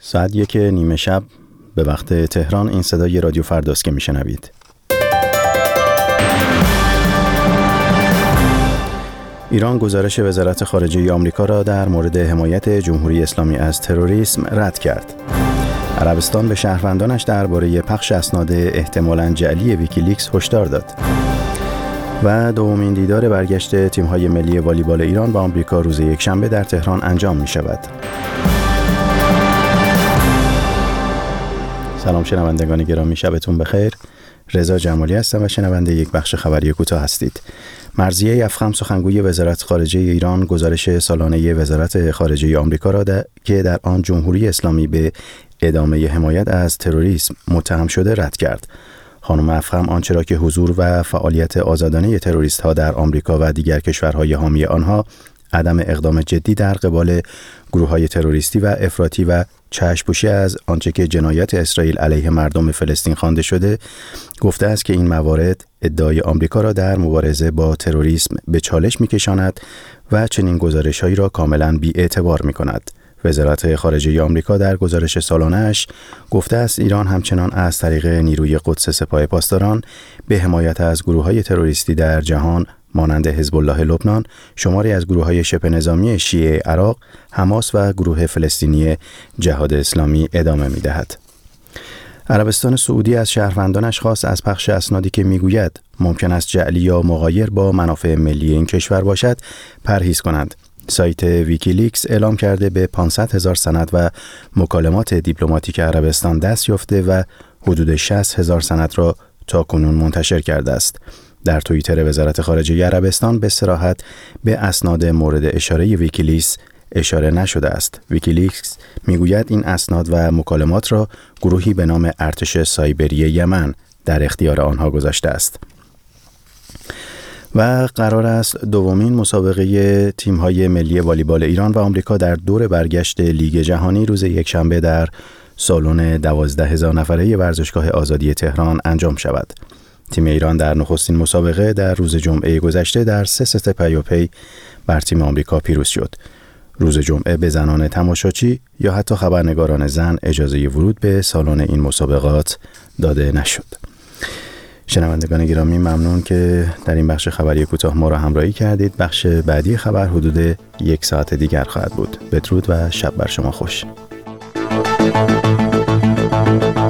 ساعت 1:30 شب به وقت تهران. این صدای رادیو فرداست که میشنوید. ایران گزارش وزارت خارجه آمریکا را در مورد حمایت جمهوری اسلامی از تروریسم رد کرد. عربستان به شهروندانش درباره پخش اسناد احتمالاً جعلی ویکیلیکس هشدار داد. و دومین دیدار برگشت تیم‌های ملی والیبال ایران با آمریکا روز یکشنبه در تهران انجام می‌شود. سلام شنوندگان گرامی، شبتون بخیر. رضا جمالی هستم و شنونده یک بخش خبری کوتاه هستید. مرضیه افخم سخنگوی وزارت خارجه ایران گزارش سالانه وزارت خارجه آمریکا را که در آن جمهوری اسلامی به ادامه حمایت از تروریسم متهم شده رد کرد. خانم افخم آنچه را که حضور و فعالیت آزادانه تروریست‌ها در آمریکا و دیگر کشورهای حامی آنها عدم اقدام جدی در قبال گروه‌های تروریستی و افراطی و چشم‌پوشی از آنچه که جنایات اسرائیل علیه مردم فلسطین خوانده شده، گفته است که این موارد ادعای آمریکا را در مبارزه با تروریسم به چالش می‌کشاند و چنین گزارش‌هایی را کاملاً بی‌اعتبار می‌کند. وزارت خارجه آمریکا در گزارش سالانه‌اش گفته است ایران همچنان از طریق نیروی قدس سپاه پاسداران به حمایت از گروه‌های تروریستی در جهان مانند حزب الله لبنان، شماری از گروه‌های شبه نظامی شیعه عراق، حماس و گروه فلسطینی جهاد اسلامی ادامه می‌دهد. عربستان سعودی از شهروندانش خواست از پخش اسنادی که می‌گوید ممکن است جعلی یا مغایر با منافع ملی این کشور باشد پرهیز کنند. سایت ویکیلیکس اعلام کرده به 500,000 سند و مکالمات دیپلماتیک عربستان دست یافته و حدود 60,000 سند را تاکنون منتشر کرده است. در توییتر وزارت خارجه عربستان به صراحت به اسناد مورد اشاره ویکیلیکس اشاره نشده است. ویکیلیکس میگوید این اسناد و مکالمات را گروهی به نام ارتش سایبری یمن در اختیار آنها گذاشته است. و قرار است دومین مسابقه تیم‌های ملی والیبال ایران و آمریکا در دور برگشت لیگ جهانی روز یکشنبه در سالن 12,000 نفره ورزشگاه آزادی تهران انجام شود. تیم ایران در نخستین مسابقه در روز جمعه گذشته در 3 ست پیاپی بر تیم آمریکا پیروز شد. روز جمعه به زنان تماشاچی یا حتی خبرنگاران زن اجازه ورود به سالن این مسابقات داده نشد. شنوندگان گرامی، ممنون که در این بخش خبری کوتاه ما را همراهی کردید. بخش بعدی خبر حدود 1 ساعت دیگر خواهد بود. بدرود و شب بر شما خوش.